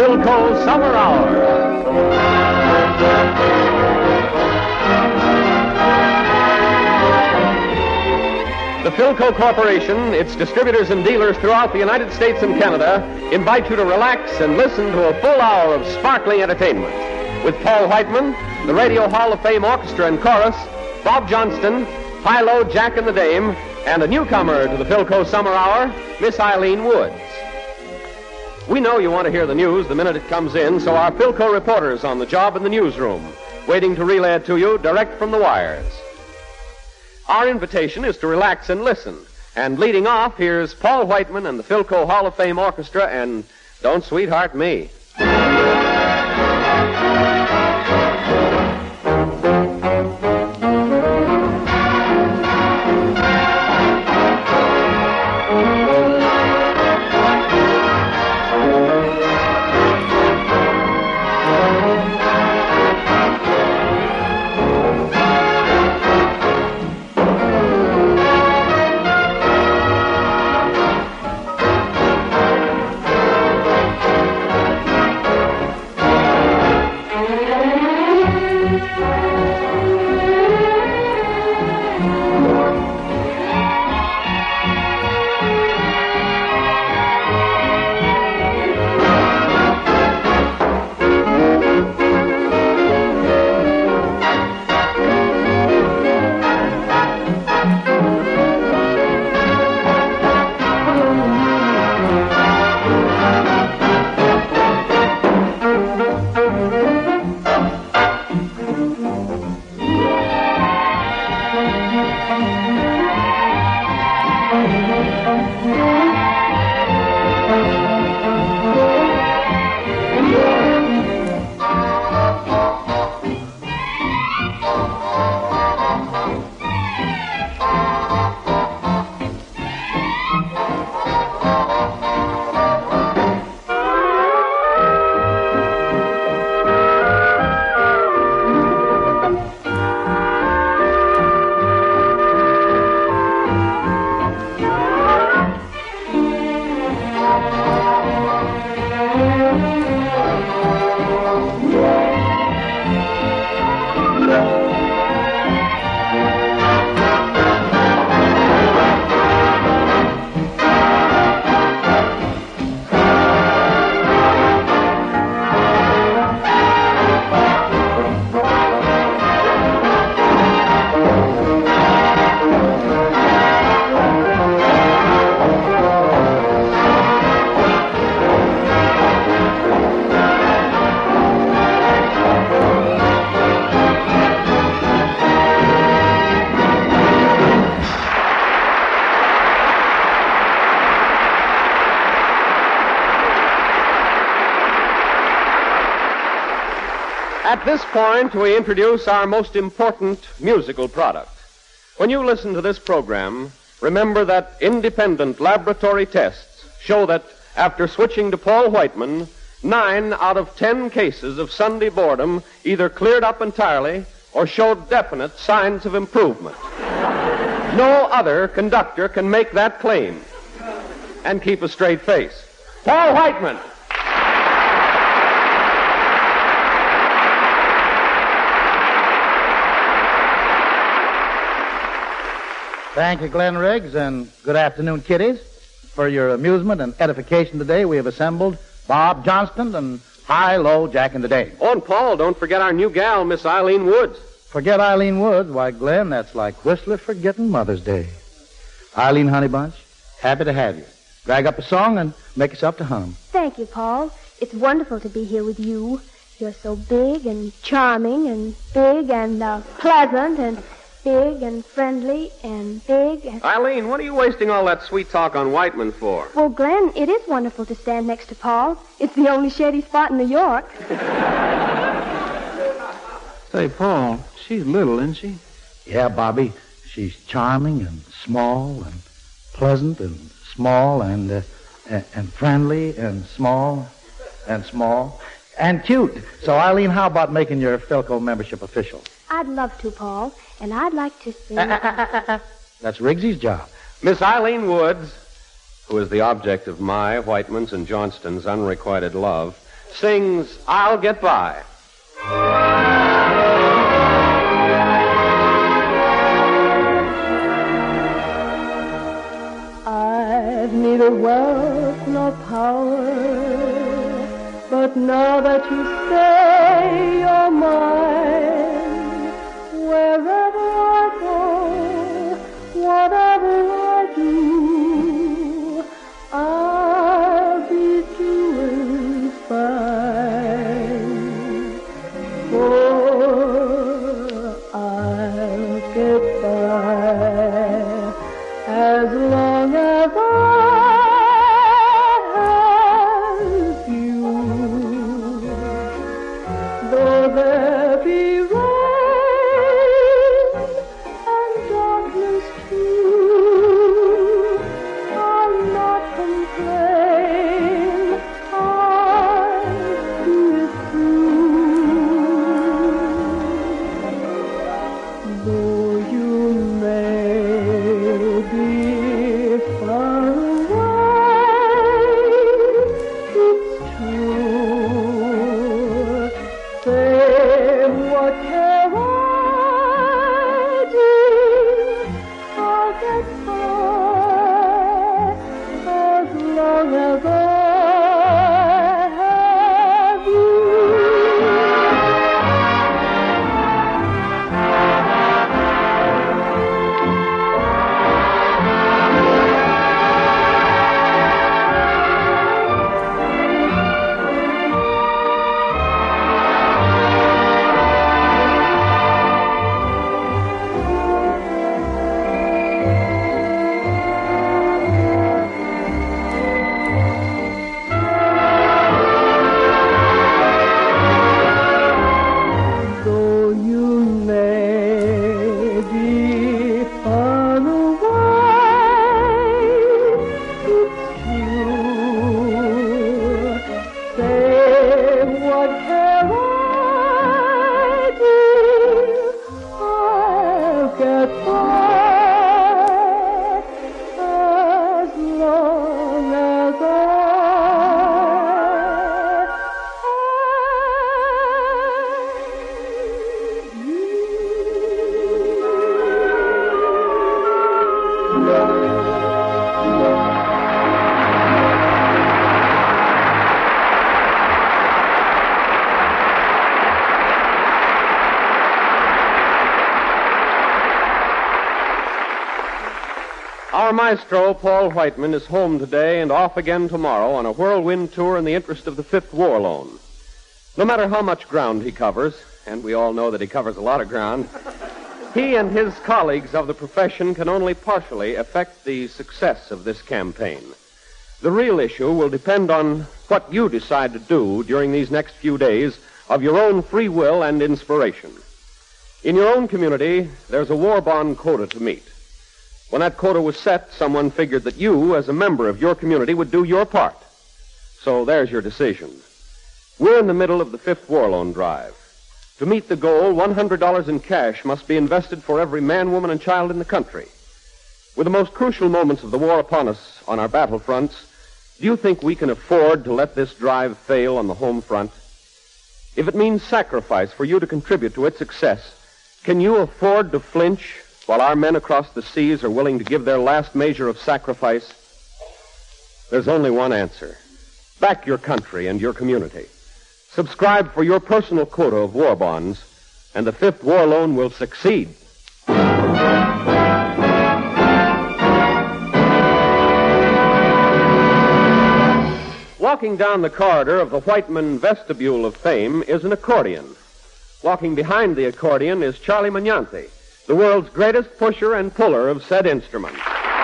Philco Summer Hour. The Philco Corporation, its distributors and dealers throughout the United States and Canada, invite you to relax and listen to a full hour of sparkling entertainment. With Paul Whiteman, the Radio Hall of Fame Orchestra and Chorus, Bob Johnston, Philo, Jack and the Dame, and a newcomer to the Philco Summer Hour, Miss Eileen Woods. We know you want to hear the news the minute it comes in, so our Philco reporters on the job in the newsroom, waiting to relay it to you direct from the wires. Our invitation is to relax and listen. And leading off, here's Paul Whiteman and the Philco Hall of Fame Orchestra and Don't Sweetheart Me. At this point, we introduce our most important musical product. When you listen to this program, remember that independent laboratory tests show that after switching to Paul Whiteman, 9 out of 10 cases of Sunday boredom either cleared up entirely or showed definite signs of improvement. No other conductor can make that claim and keep a straight face. Paul Whiteman! Thank you, Glenn Riggs, and good afternoon, kiddies. For your amusement and edification today, we have assembled Bob Johnston and Hi-Lo Jack and the Dame. Oh, and Paul, don't forget our new gal, Miss Eileen Woods. Forget Eileen Woods? Why, Glenn, that's like Whistler forgetting Mother's Day. Eileen Honeybunch, happy to have you. Drag up a song and make us up to hum. Thank you, Paul. It's wonderful to be here with you. You're so big and charming and big and pleasant and big and friendly and big and... Eileen, what are you wasting all that sweet talk on Whiteman for? Well, Glenn, it is wonderful to stand next to Paul. It's the only shady spot in New York. Say, Paul, she's little, isn't she? Yeah, Bobby. She's charming and small and pleasant and small and friendly and small and cute. So, Eileen, how about making your Philco membership official? I'd love to, Paul, and I'd like to sing... That's Riggsy's job. Miss Eileen Woods, who is the object of my, Whiteman's, and Johnston's unrequited love, sings I'll Get By. I've neither wealth nor power, but now that you say you're mine, wherever I go, whatever I do, I'll be doing fine. For I'll get by as long as I have you. Though there be rain and darkness too, I'll not complain, I'll see it through. Though you may be far away, it's true. Say, what care I, dear? I'll get by as long as I have you. Though you may be far away, it's true. Say, what care I, dear? I'll get by as long as I Our maestro, Paul Whiteman, is home today and off again tomorrow on a whirlwind tour in the interest of the Fifth War Loan. No matter how much ground he covers, and we all know that he covers a lot of ground, he and his colleagues of the profession can only partially affect the success of this campaign. The real issue will depend on what you decide to do during these next few days of your own free will and inspiration. In your own community, there's a war bond quota to meet. When that quota was set, someone figured that you, as a member of your community, would do your part. So there's your decision. We're in the middle of the Fifth War Loan drive. To meet the goal, $100 in cash must be invested for every man, woman, and child in the country. With the most crucial moments of the war upon us on our battlefronts, do you think we can afford to let this drive fail on the home front? If it means sacrifice for you to contribute to its success, can you afford to flinch while our men across the seas are willing to give their last measure of sacrifice? There's only one answer. Back your country and your community. Subscribe for your personal quota of war bonds, and the Fifth War Loan will succeed. Walking down the corridor of the Whiteman Vestibule of Fame is an accordion. Walking behind the accordion is Charlie Magnante, the world's greatest pusher and puller of said instrument.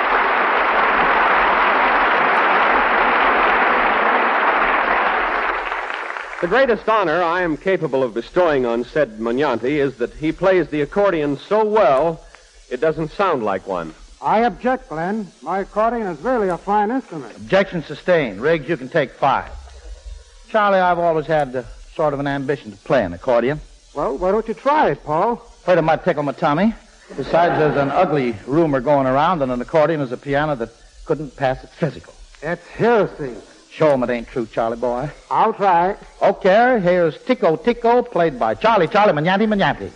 The greatest honor I am capable of bestowing on said Magnante is that he plays the accordion so well, it doesn't sound like one. I object, Glenn. My accordion is really a fine instrument. Objection sustained. Riggs, you can take 5. Charlie, I've always had sort of an ambition to play an accordion. Well, why don't you try it, Paul? Afraid it might tickle my tummy. Besides, there's an ugly rumor going around that an accordion is a piano that couldn't pass its physical. It's heresy. Show 'em it ain't true, Charlie boy. I'll try. Okay, here's Tico Tico, played by Charlie Manyanti Manyanti.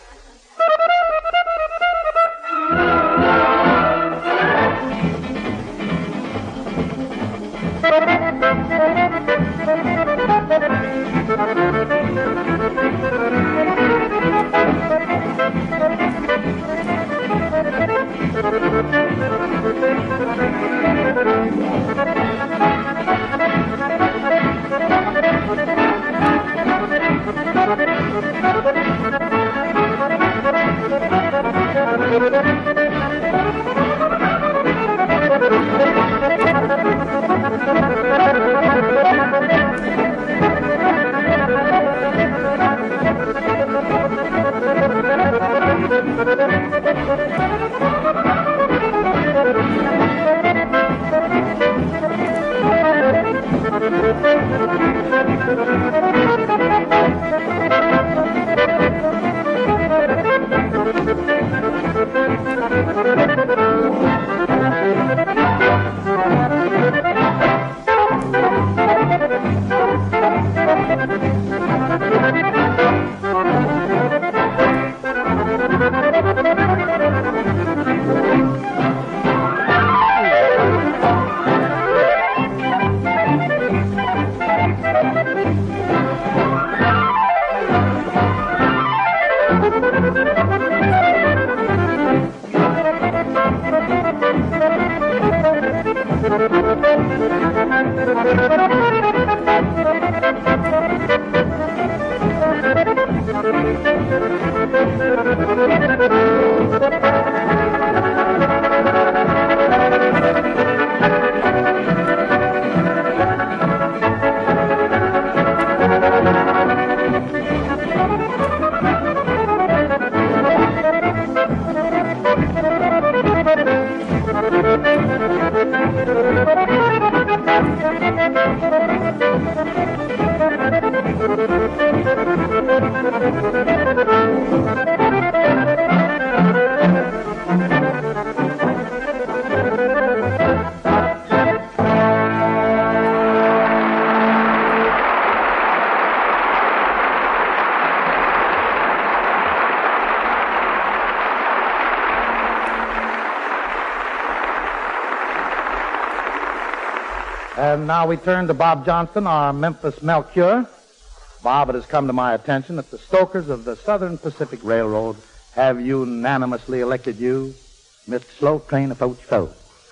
And now we turn to Bob Johnston, our Memphis Melchior. Bob, it has come to my attention that the stokers of the Southern Pacific Railroad have unanimously elected you Mr. Slow Train of Foe.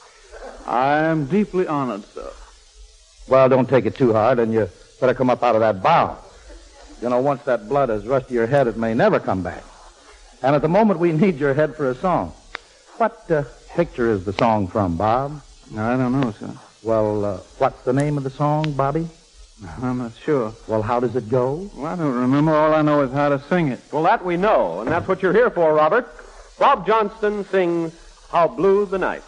I am deeply honored, sir. Well, don't take it too hard, and you better come up out of that bow. You know, once that blood has rushed to your head, it may never come back. And at the moment, we need your head for a song. What picture is the song from, Bob? I don't know, sir. Well, what's the name of the song, Bobby? I'm not sure. Well, how does it go? Well, I don't remember. All I know is how to sing it. Well, that we know, and that's what you're here for, Robert. Bob Johnston sings How Blue the Night.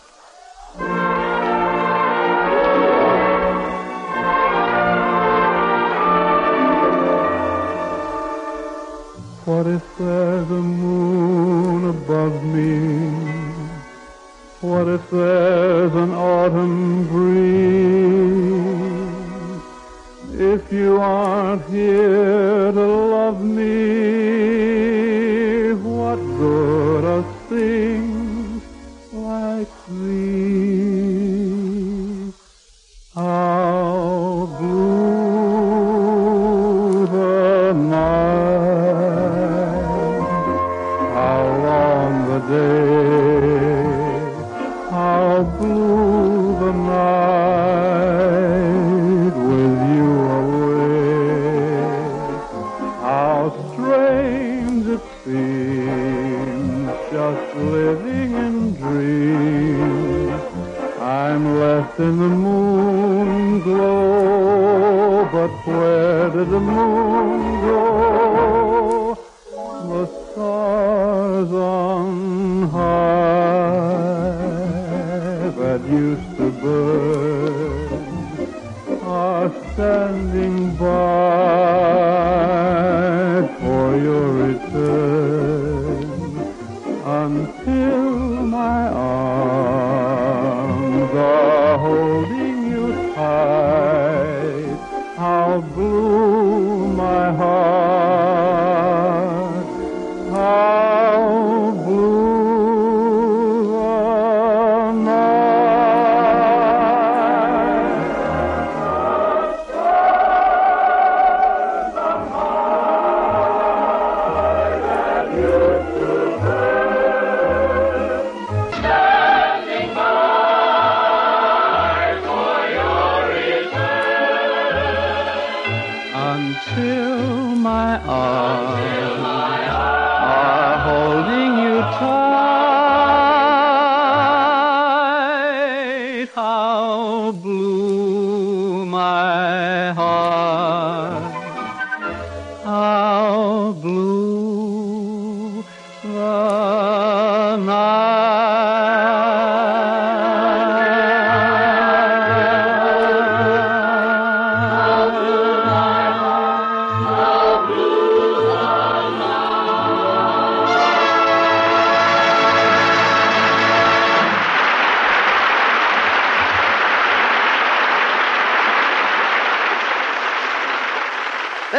What if there's a moon above me? What if there's an autumn breeze? If you aren't here to love me, what good are things like these? How blue the night, how long the day, how blue the night with you away. How strange it seems, just living in dreams. I'm left in the moon glow, but where did the moon go? The stars on high that used to burn are standing by for your return, until my arms are holding you tight.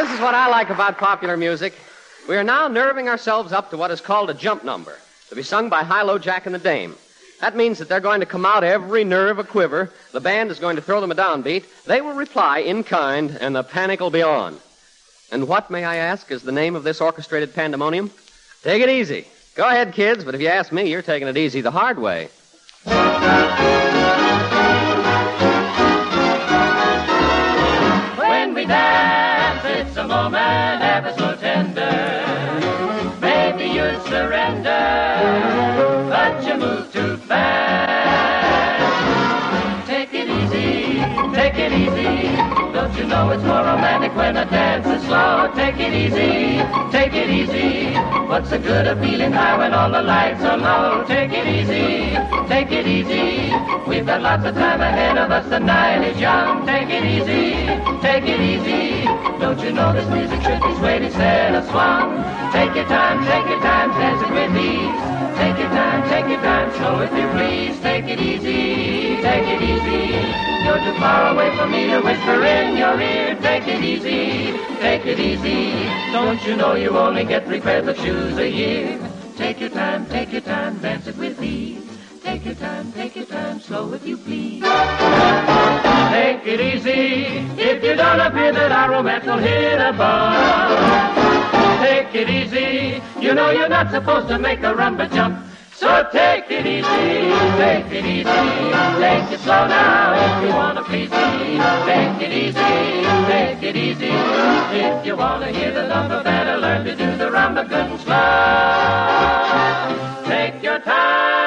this is what I like about popular music. We are now nerving ourselves up to what is called a jump number, to be sung by Hi-Lo Jack and the Dame. That means that they're going to come out every nerve a-quiver. The band is going to throw them a downbeat. They will reply in kind, and the panic will be on. And what, may I ask, is the name of this orchestrated pandemonium? Take it easy. Go ahead, kids, but if you ask me, you're taking it easy the hard way. When we dance, it's a moment ever so tender. Maybe you'd surrender, but you move too fast. Take it easy, take it easy. Don't you know it's more romantic when a dance is slow? Take it easy, take it easy. What's the good of feeling high when all the lights are low? Take it easy, take it easy. We've got lots of time ahead of us, the night is young. Take it easy, take it easy. Don't you know this music should be swayed instead of swung? Take your time, dance it with ease. Take your time, slow if you please. Take it easy, take it easy. You're too far away from me to whisper in your ear. Take it easy, take it easy. Don't you know you only get 3 pairs of shoes a year? Take your time, dance it with ease. Take your time, slow if you please. Take it easy, if you don't appear that our romance will hit above. Take it easy, you know you're not supposed to make a rumba jump. So take it easy, take it easy. Take it slow now if you want to please me. Take it easy, take it easy. If you want to hear the number, better learn to do the rumba good and slow. Take your time.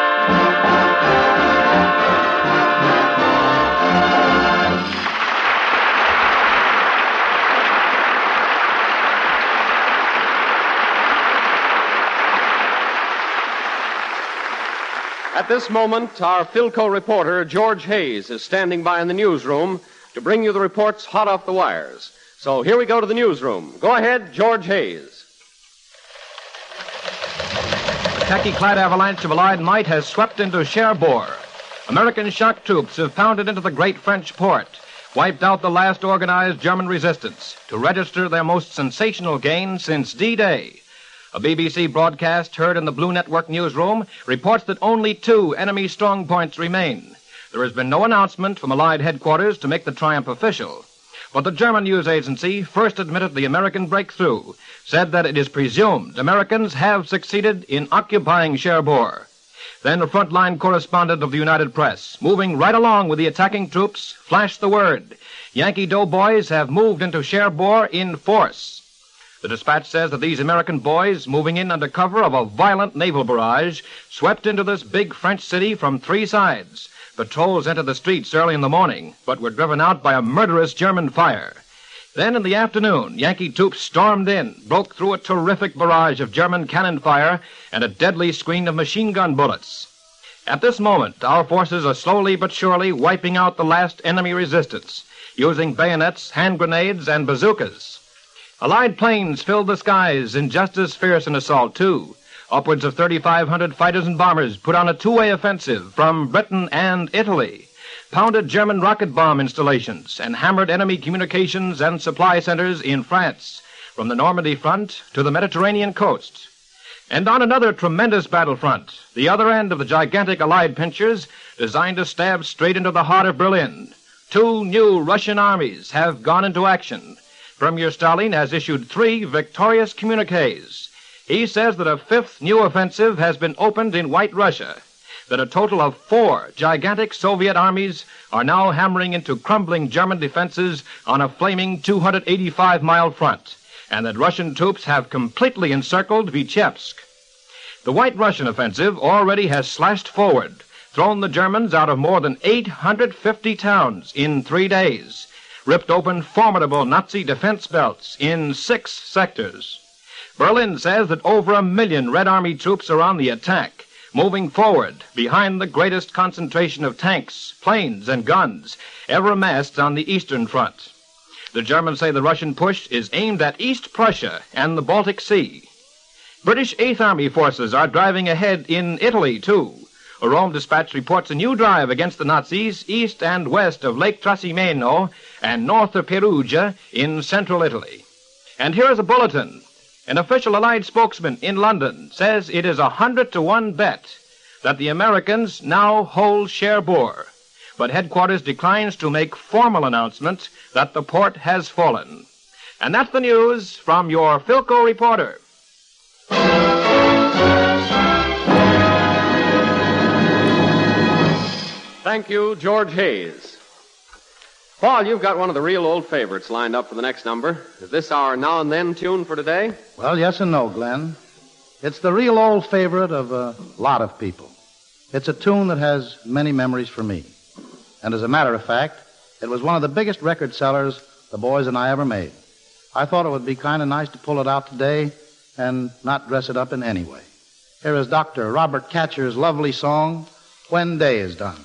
At this moment, our Philco reporter, George Hayes, is standing by in the newsroom to bring you the reports hot off the wires. So here we go to the newsroom. Go ahead, George Hayes. The khaki-clad avalanche of Allied might has swept into Cherbourg. American shock troops have pounded into the great French port, wiped out the last organized German resistance to register their most sensational gain since D-Day. A BBC broadcast heard in the Blue Network newsroom reports that only 2 enemy strongpoints remain. There has been no announcement from Allied headquarters to make the triumph official. But the German news agency first admitted the American breakthrough, said that it is presumed Americans have succeeded in occupying Cherbourg. Then a frontline correspondent of the United Press, moving right along with the attacking troops, flashed the word. Yankee doughboys have moved into Cherbourg in force. The dispatch says that these American boys, moving in under cover of a violent naval barrage, swept into this big French city from 3 sides. Patrols entered the streets early in the morning, but were driven out by a murderous German fire. Then in the afternoon, Yankee troops stormed in, broke through a terrific barrage of German cannon fire and a deadly screen of machine gun bullets. At this moment, our forces are slowly but surely wiping out the last enemy resistance, using bayonets, hand grenades, and bazookas. Allied planes filled the skies in just as fierce an assault, too. Upwards of 3,500 fighters and bombers put on a 2-way offensive from Britain and Italy, pounded German rocket bomb installations, and hammered enemy communications and supply centers in France, from the Normandy front to the Mediterranean coast. And on another tremendous battlefront, the other end of the gigantic Allied pincers, designed to stab straight into the heart of Berlin, 2 new Russian armies have gone into action. Premier Stalin has issued 3 victorious communiques. He says that a 5th new offensive has been opened in White Russia, that a total of 4 gigantic Soviet armies are now hammering into crumbling German defenses on a flaming 285-mile front, and that Russian troops have completely encircled Vitebsk. The White Russian offensive already has slashed forward, thrown the Germans out of more than 850 towns in 3 days, ripped open formidable Nazi defense belts in 6 sectors. Berlin says that over 1 million Red Army troops are on the attack, moving forward behind the greatest concentration of tanks, planes, and guns ever amassed on the Eastern Front. The Germans say the Russian push is aimed at East Prussia and the Baltic Sea. British 8th Army forces are driving ahead in Italy, too. A Rome dispatch reports a new drive against the Nazis east and west of Lake Trasimeno and north of Perugia in central Italy. And here is a bulletin. An official Allied spokesman in London says it is 100-to-1 bet that the Americans now hold Cherbourg. But headquarters declines to make formal announcement that the port has fallen. And that's the news from your Philco reporter. Thank you, George Hayes. Paul, you've got one of the real old favorites lined up for the next number. Is this our Now and Then tune for today? Well, yes and no, Glenn. It's the real old favorite of a lot of people. It's a tune that has many memories for me. And as a matter of fact, it was one of the biggest record sellers the boys and I ever made. I thought it would be kind of nice to pull it out today and not dress it up in any way. Here is Dr. Robert Catcher's lovely song, When Day Is Done.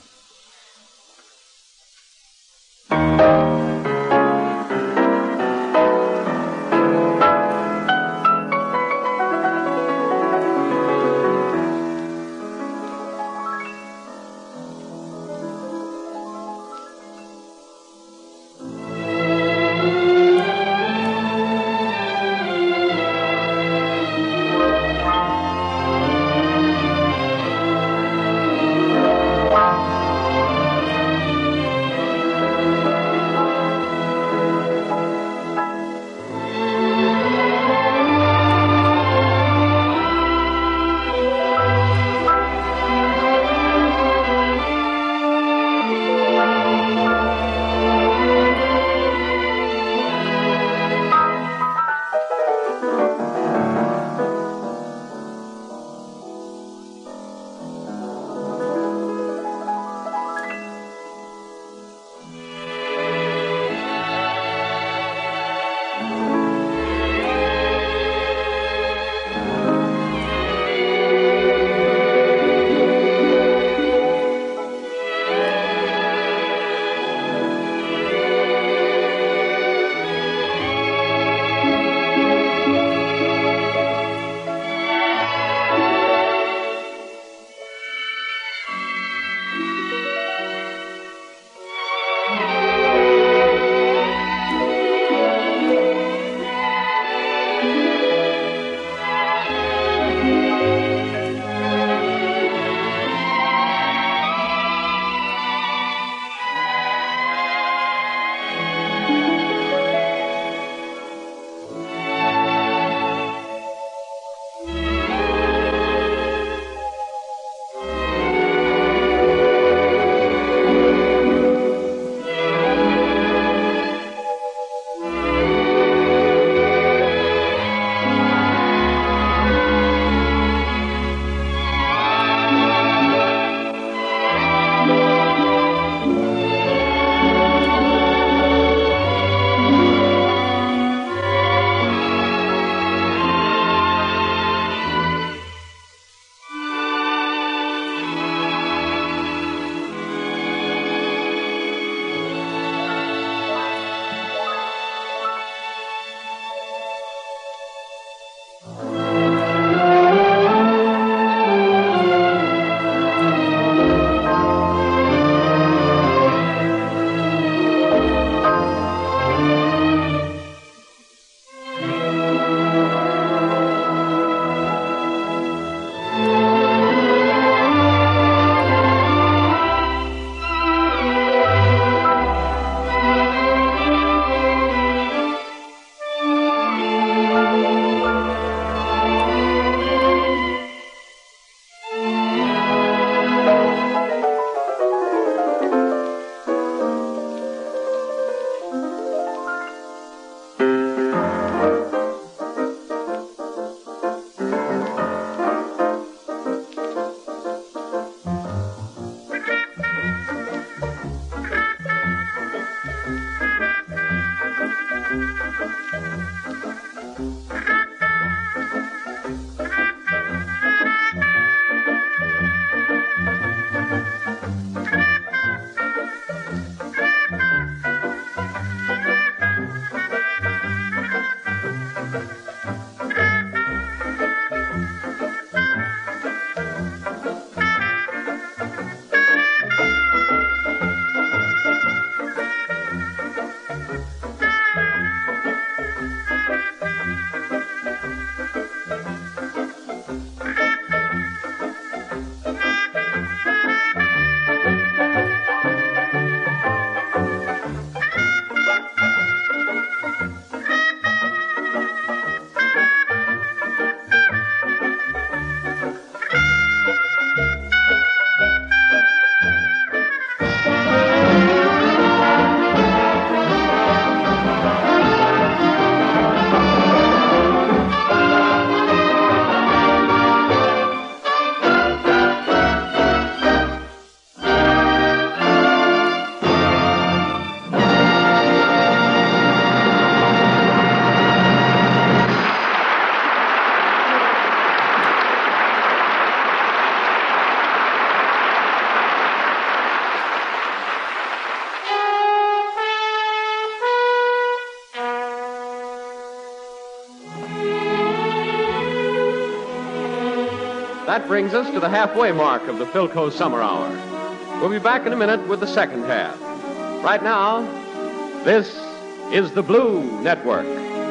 That brings us to the halfway mark of the Philco Summer Hour. We'll be back in a minute with the second half. Right now, this is the Blue Network.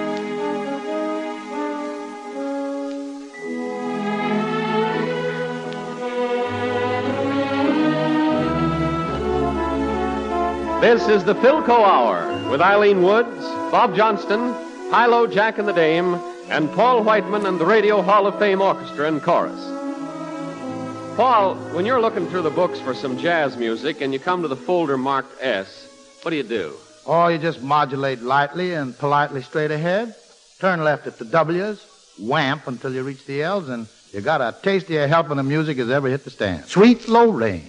This is the Philco Hour with Eileen Woods, Bob Johnston, Hilo Jack and the Dame, and Paul Whiteman and the Radio Hall of Fame Orchestra and Chorus. Paul, when you're looking through the books for some jazz music and you come to the folder marked S, what do? Oh, you just modulate lightly and politely straight ahead. Turn left at the W's, whamp until you reach the L's, and you got a tastier helping of music as ever hit the stand. Sweet Slow Rain.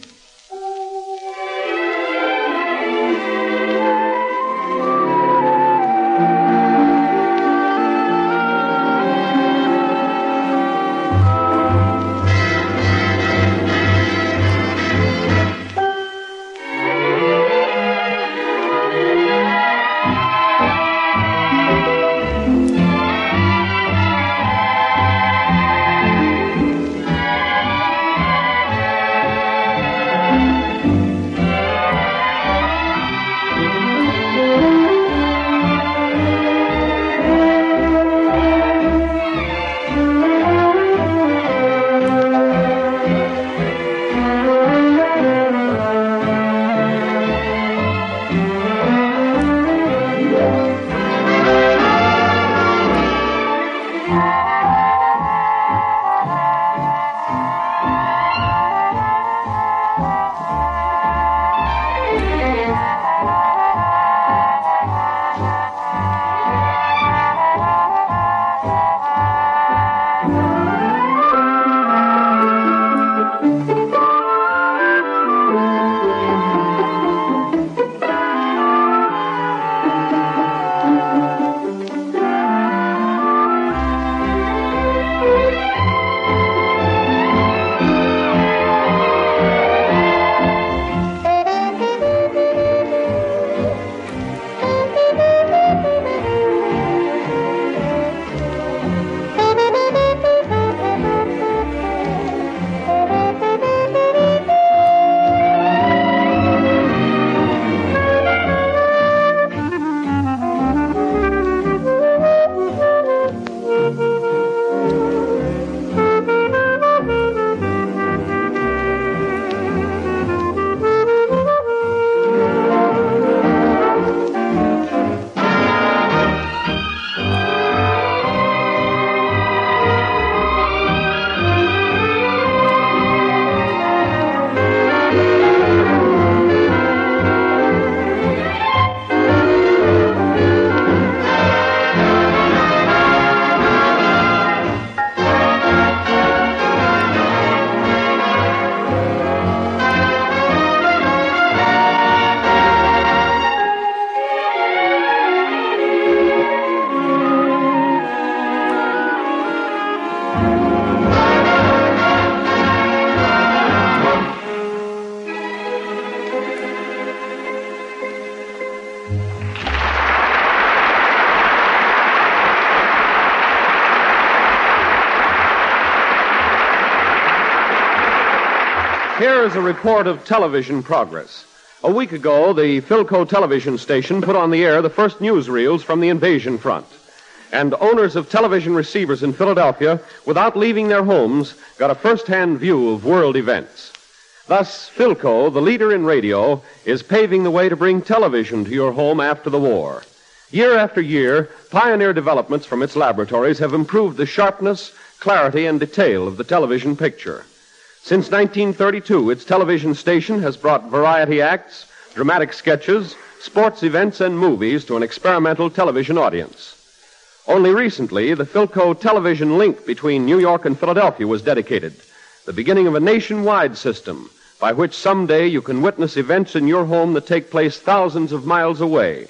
Here is a report of television progress. A week ago, the Philco television station put on the air the first newsreels from the invasion front. And owners of television receivers in Philadelphia, without leaving their homes, got a first-hand view of world events. Thus, Philco, the leader in radio, is paving the way to bring television to your home after the war. Year after year, pioneer developments from its laboratories have improved the sharpness, clarity, and detail of the television picture. Since 1932, its television station has brought variety acts, dramatic sketches, sports events, and movies to an experimental television audience. Only recently, the Philco television link between New York and Philadelphia was dedicated, the beginning of a nationwide system by which someday you can witness events in your home that take place thousands of miles away.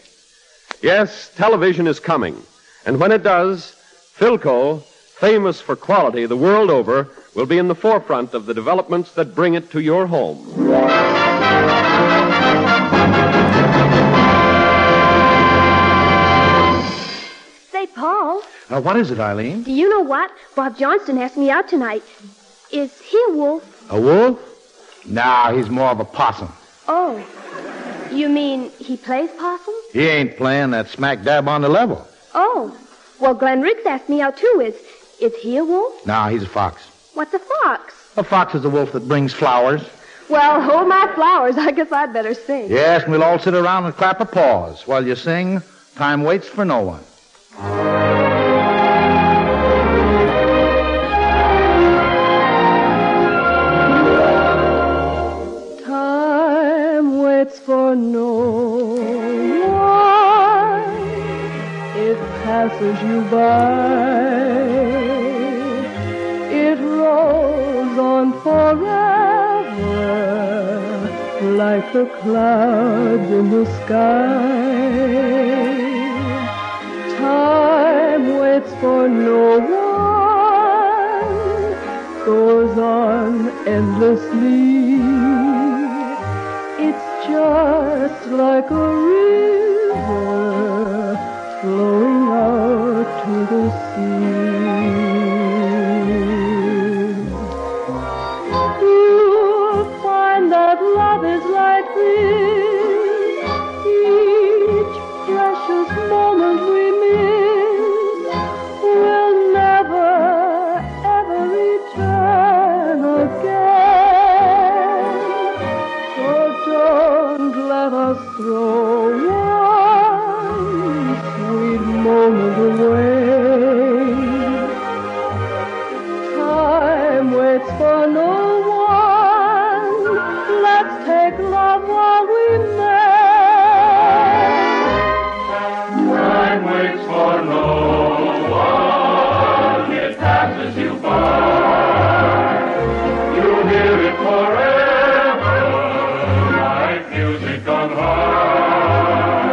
Yes, television is coming, and when it does, Philco, famous for quality the world over, will be in the forefront of the developments that bring it to your home. Say, Paul. What is it, Eileen? Do you know what? Bob Johnston asked me out tonight. Is he a wolf? A wolf? No, he's more of a possum. Oh. You mean he plays possum? He ain't playing that smack dab on the level. Oh. Well, Glenn Riggs asked me out, too. Is he a wolf? No, he's a fox. What's a fox? A fox is a wolf that brings flowers. Well, hold my flowers. I guess I'd better sing. Yes, and we'll all sit around and clap our paws. While you sing, time waits for no one. Time waits for no one. It passes you by. It rolls on forever, like the clouds in the sky. Time waits for no one, goes on endlessly. It's just like a river flowing out to the sea. You'll find that love is like this. Each precious moment we miss will never, ever return again. So don't let us throw one sweet moment away. Time waits for no one. Let's take love while we may. Time waits for no one. It passes you by. You hear it forever, like music on high.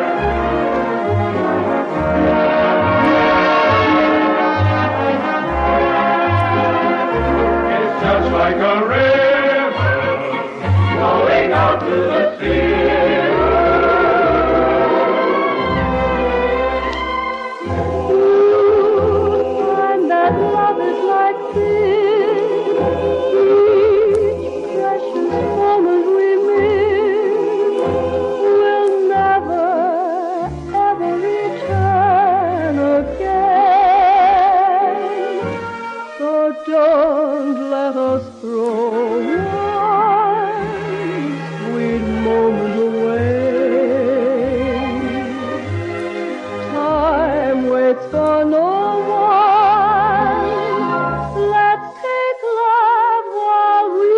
It's just like a river flowing out to the sea. And that love is like this. Each precious moment we miss will never, ever return again. So don't let us throw one sweet moment away. Time waits for no one. Let's take love while we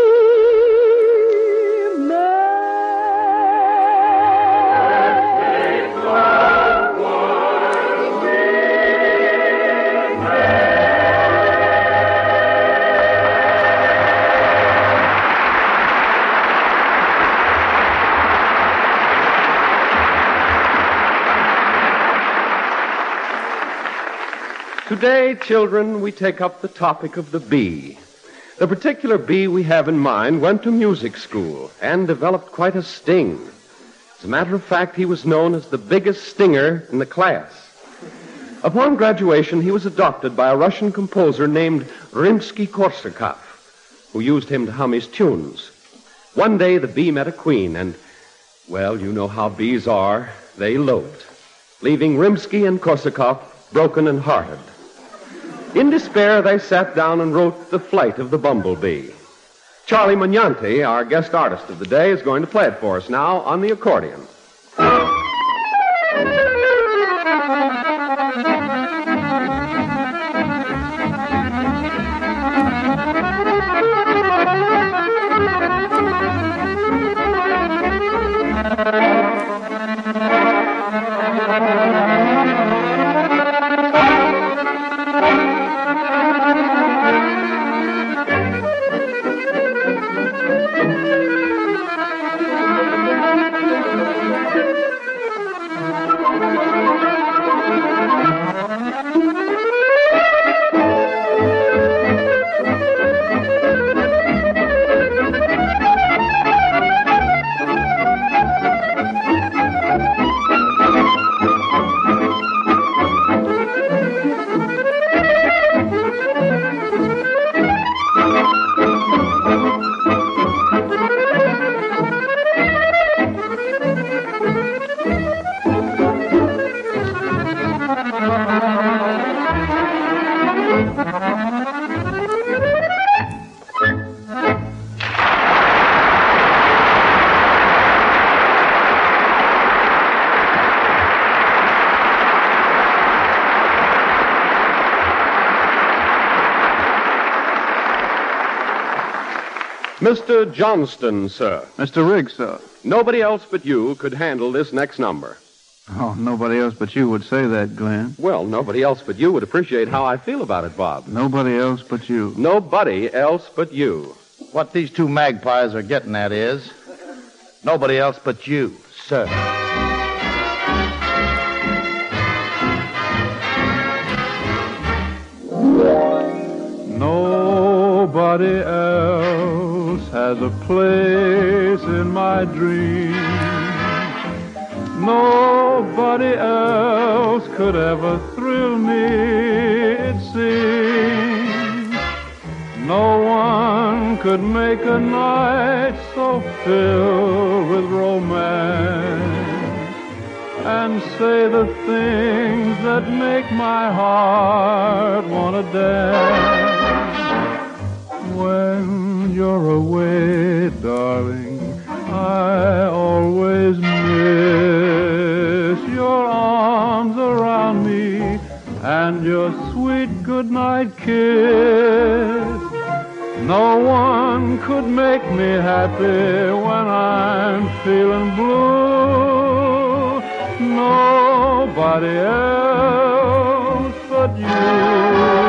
Today, children, we take up the topic of the bee. The particular bee we have in mind went to music school and developed quite a sting. As a matter of fact, he was known as the biggest stinger in the class. Upon graduation, he was adopted by a Russian composer named Rimsky-Korsakov, who used him to hum his tunes. One day, the bee met a queen, and, well, you know how bees are. They eloped, leaving Rimsky and Korsakov broken and hearted. In despair, they sat down and wrote The Flight of the Bumblebee. Charlie Magnante, our guest artist of the day, is going to play it for us now on the accordion. Mr. Johnston, sir. Mr. Riggs, sir. Nobody else but you could handle this next number. Oh, nobody else but you would say that, Glenn. Well, nobody else but you would appreciate how I feel about it, Bob. Nobody else but you. Nobody else but you. What these two magpies are getting at is nobody else but you, sir. Nobody else has a place in my dreams. Nobody else could ever thrill me, it seems. No one could make a night so filled with romance and say the things that make my heart want to dance. When you're away, darling, I always miss your arms around me and your sweet goodnight kiss. No one could make me happy when I'm feeling blue. Nobody else but you.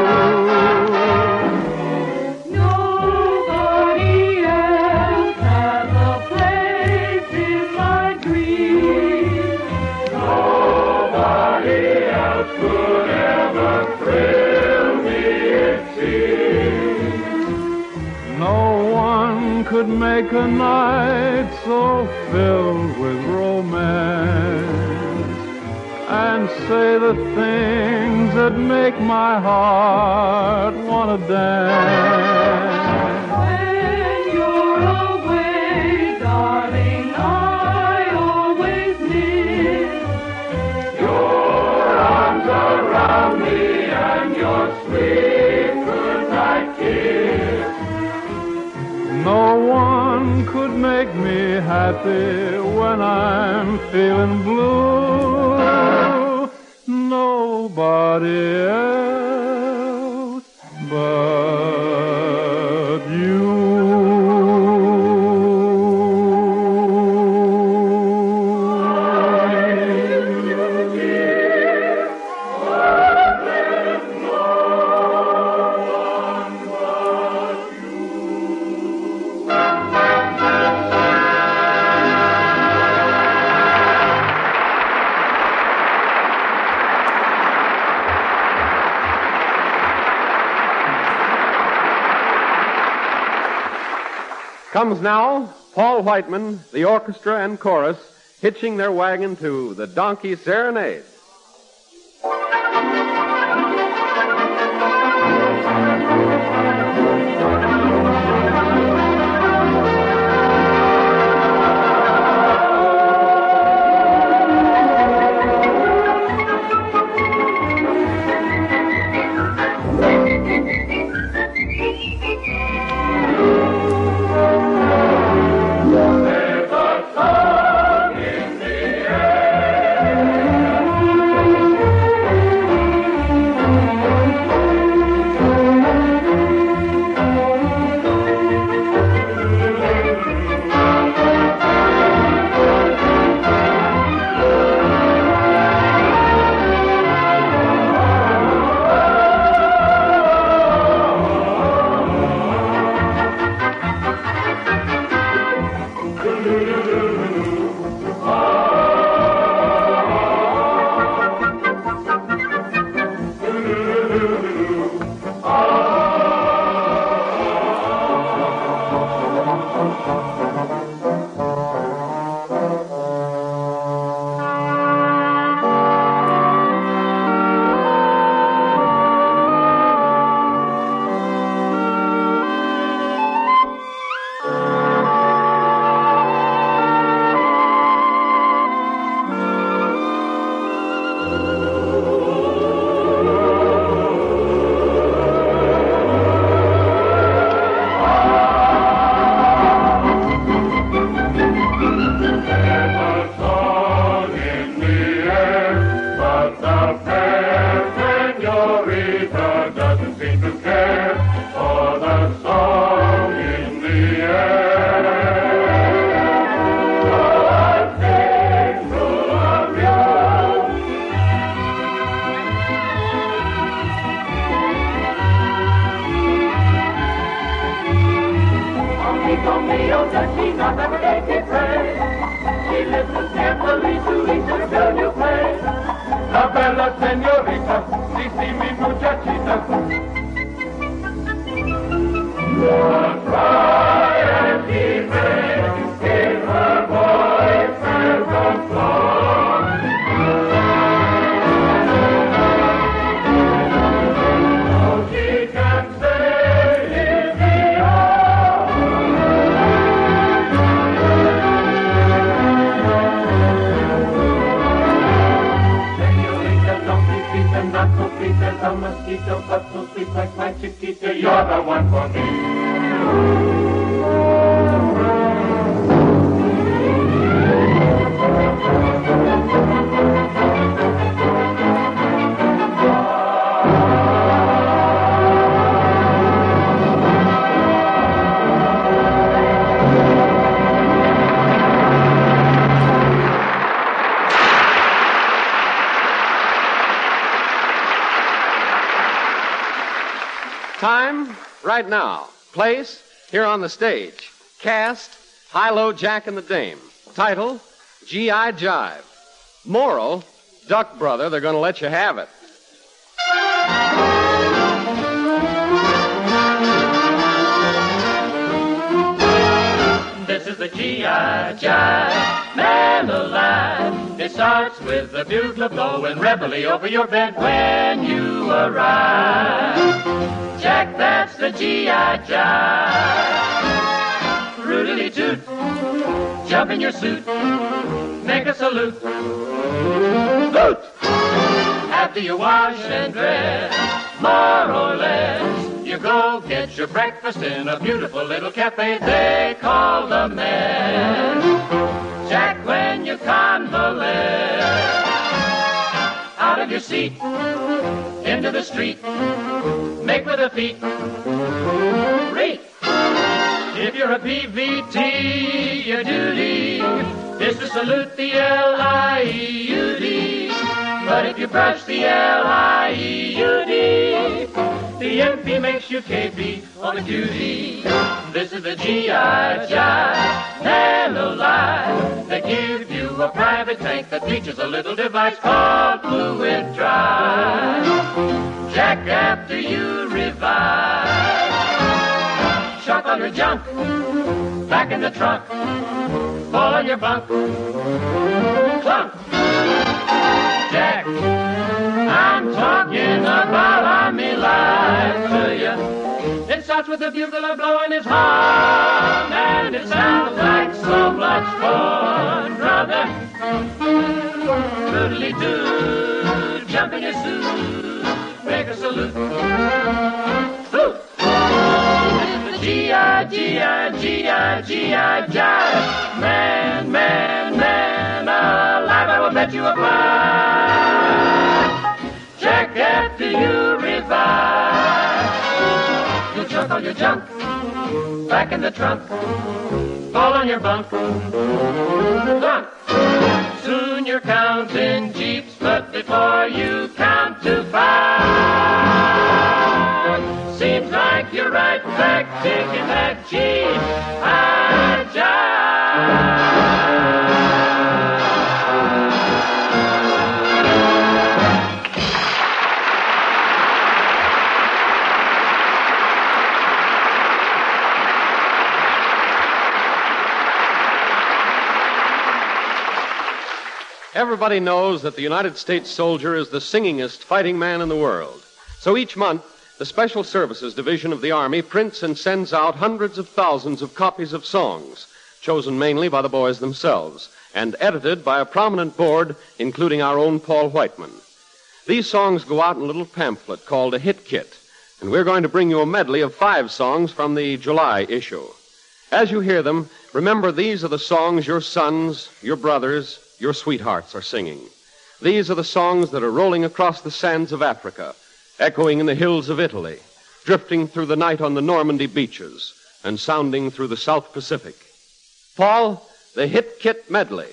Could make a night so filled with romance and say the things that make my heart want to dance. When you're away, darling, I always miss Your arms around me and your sweet goodnight kiss. No one could make me happy when I'm feeling blue. Nobody else but you. Comes now Paul Whiteman, the orchestra and chorus, hitching their wagon to the Donkey Serenade. Romeo, does she not every day give praise? She listens carefully to each girl you play. La bella señorita, si mi muchachita. One cry and he makes in her voice as a song. All she can say is the Señorita, don't be sweet and not so sweet as a mosquito, but so sweet like my chiquita. You're the one for me. Time, right now. Place, here on the stage. Cast, High-Low Jack and the Dame. Title, G.I. Jive. Moral, Duck Brother, they're going to let you have it. This is the G.I. Jive, man alive. It starts with the bugle blowing reveille over your bed when you arrive. Jack, that's the G.I. Jive. Roodily-toot, jump in your suit, make a salute. Hoot! After you wash and dress, more or less, you go get your breakfast in a beautiful little cafe they call the Mess. Jack, when you convalesce, out of your seat, into the street, make with the feet, reach. If you're a PVT, your duty is to salute the L-I-E-U-D. But if you brush the L-I-E-U-D, the MP makes you KP on the cutie. This is the G.I. Jive, man alive. They give you a private tank that features a little device called Fluid Drive. Jack, after you revive, shock all your junk, back in the trunk, fall on your bunk, clunk. Jack, I'm talking about Army life to you. It starts with the bugler blowing his horn, and it sounds like so much fun, brother. Doodly-doo, jump in your suit, make a salute. Hoot! G.I., G.I., G.I., G.I. Jive. Man, man, man alive, I will bet you a pie. Jack, after you revive, you'll chuck all your junk back in the trunk, fall on your bunk, dunk. Soon you're counting jeeps, but before you count to 5, seems like you're right back taking that G.I. Jive. Everybody knows that the United States soldier is the singingest fighting man in the world. So each month, the Special Services Division of the Army prints and sends out hundreds of thousands of copies of songs, chosen mainly by the boys themselves, and edited by a prominent board, including our own Paul Whiteman. These songs go out in a little pamphlet called a hit kit, and we're going to bring you a medley of 5 songs from the July issue. As you hear them, remember these are the songs your sons, your brothers, your sweethearts are singing. These are the songs that are rolling across the sands of Africa, echoing in the hills of Italy, drifting through the night on the Normandy beaches, and sounding through the South Pacific. Paul, the Hit Kit Medley.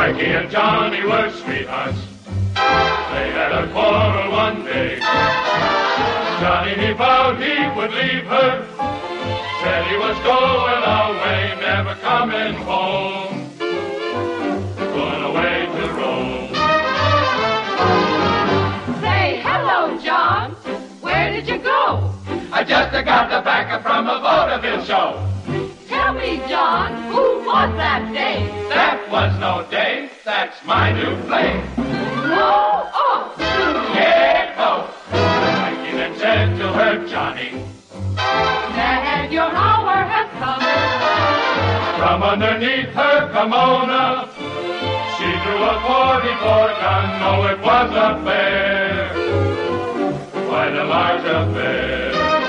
Frankie and Johnny were sweethearts. They had a quarrel one day. Johnny, he vowed he would leave her. Said he was going away, never coming home. Going away to Rome. Say, hello, John. Where did you go? I just got the back from a vaudeville show. Tell me, John, who was that dame? That was no dame, that's my new flame. Oh, oh. Yeah, oh. Frankie then said to her, Johnny, and your hour has come. from underneath her kimono, she drew a 44 gun. No, it was a bear, quite a large affair.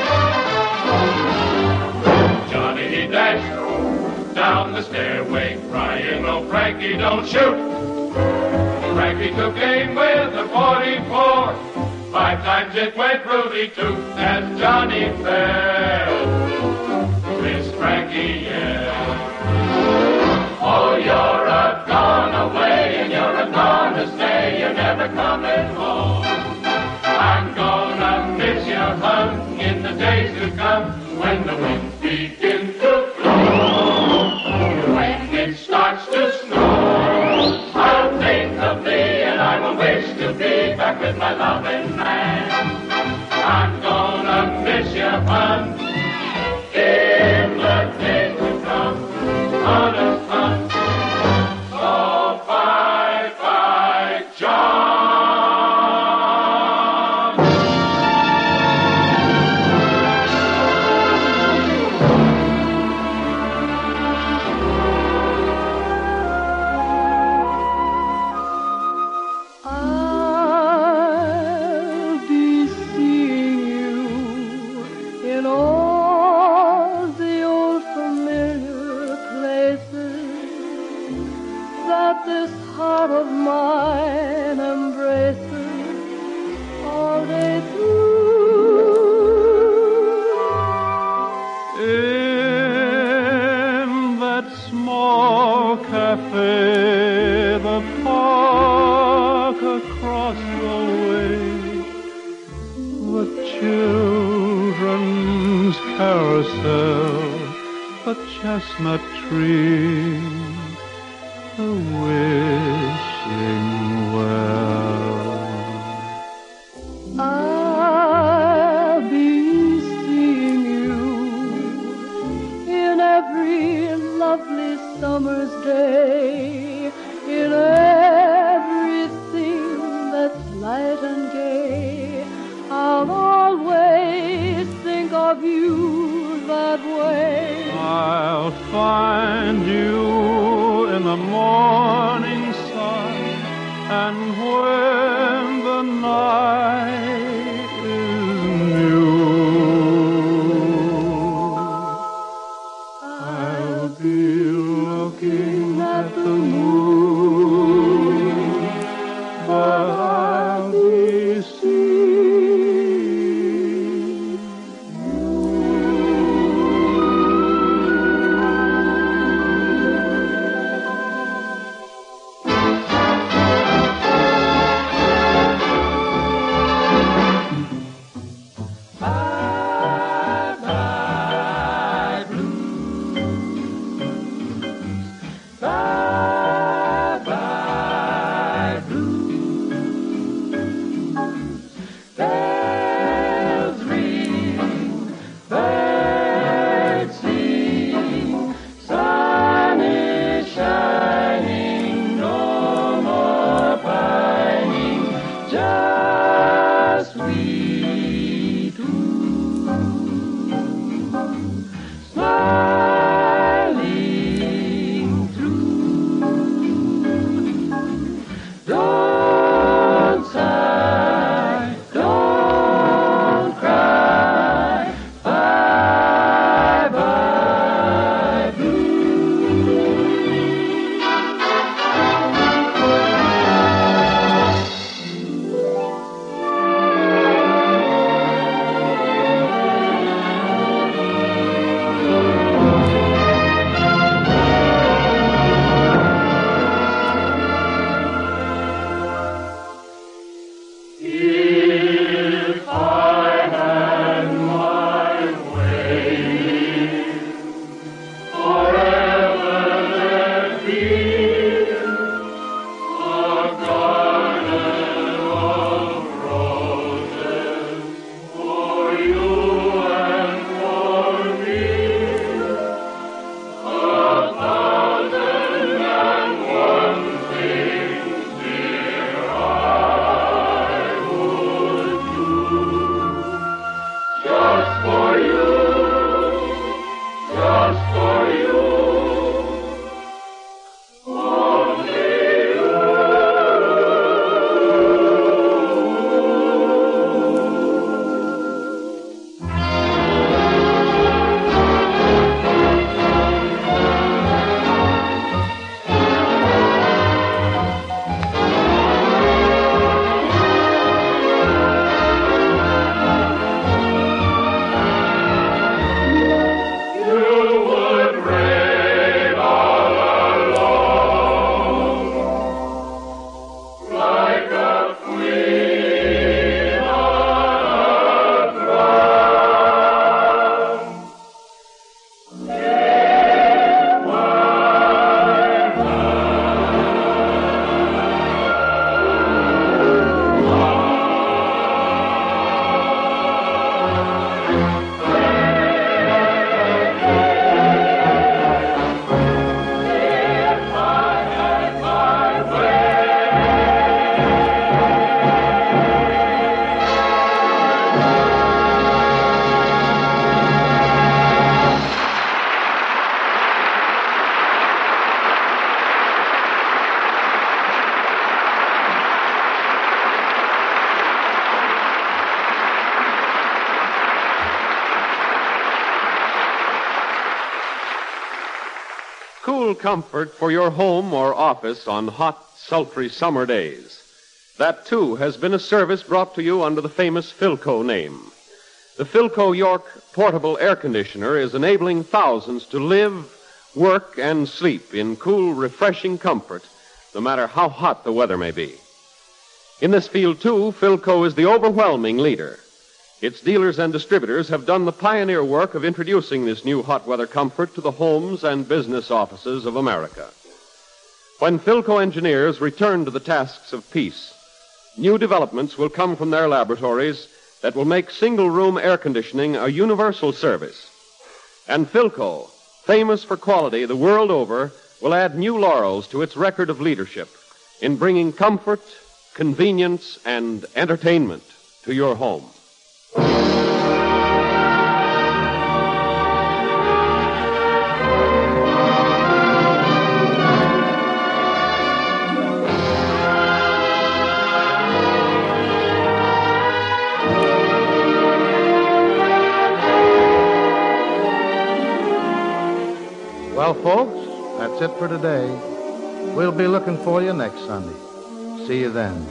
Johnny, he dashed down the stairway, crying, "Oh, Frankie, don't shoot." Frankie took aim with a 44. 5 times it went rooty-toot as Johnny fell. Miss Frankie yelled, "Oh, you're a-gone away and you're a-gonna stay. You're never coming home. I'm gonna miss you, hon, in the days to come when the winds begin to blow. When it starts to snow, I'll think of thee and I will wish to be back with my loving man. I'm gonna miss you, hon, in the days to come. Honest, hon. So bye-bye, John." I'll be seeing you in all the old familiar places that this heart of mine embraces all day through. In that small cafe, the park across the way, the children's carousel, the chestnut tree, the wishing well. I'll be seeing you in every lovely summer's day, in everything that's light and gay. I'll always think of you that way. I'll find you in the morning sun, and when the night is new, I'll be looking at the moon, but I'll be seeing you. Cool comfort for your home or office on hot, sultry summer days. That, too, has been a service brought to you under the famous Philco name. The Philco York portable air conditioner is enabling thousands to live, work, and sleep in cool, refreshing comfort, no matter how hot the weather may be. In this field, too, Philco is the overwhelming leader. Its dealers and distributors have done the pioneer work of introducing this new hot weather comfort to the homes and business offices of America. When Philco engineers return to the tasks of peace, new developments will come from their laboratories that will make single-room air conditioning a universal service. And Philco, famous for quality the world over, will add new laurels to its record of leadership in bringing comfort, convenience, and entertainment to your home. Well, folks, that's it for today. We'll be looking for you next Sunday. See you then.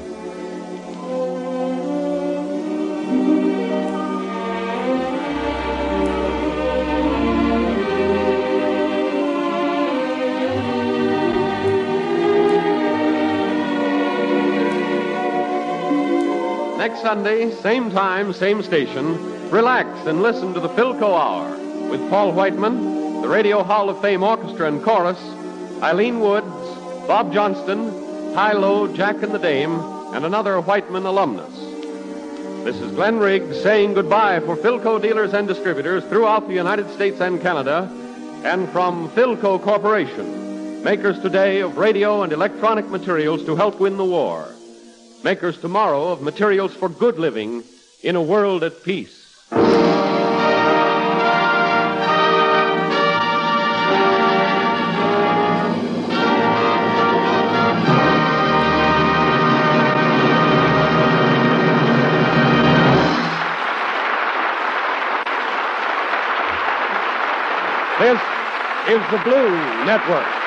Next Sunday, same time, same station, relax and listen to the Philco Hour with Paul Whiteman, the Radio Hall of Fame Orchestra and Chorus, Eileen Woods, Bob Johnston, Hi-Lo, Jack and the Dame, and another Whiteman alumnus. This is Glenn Riggs saying goodbye for Philco dealers and distributors throughout the United States and Canada, and from Philco Corporation, makers today of radio and electronic materials to help win the war. Makers tomorrow of materials for good living in a world at peace. This is the Blue Network.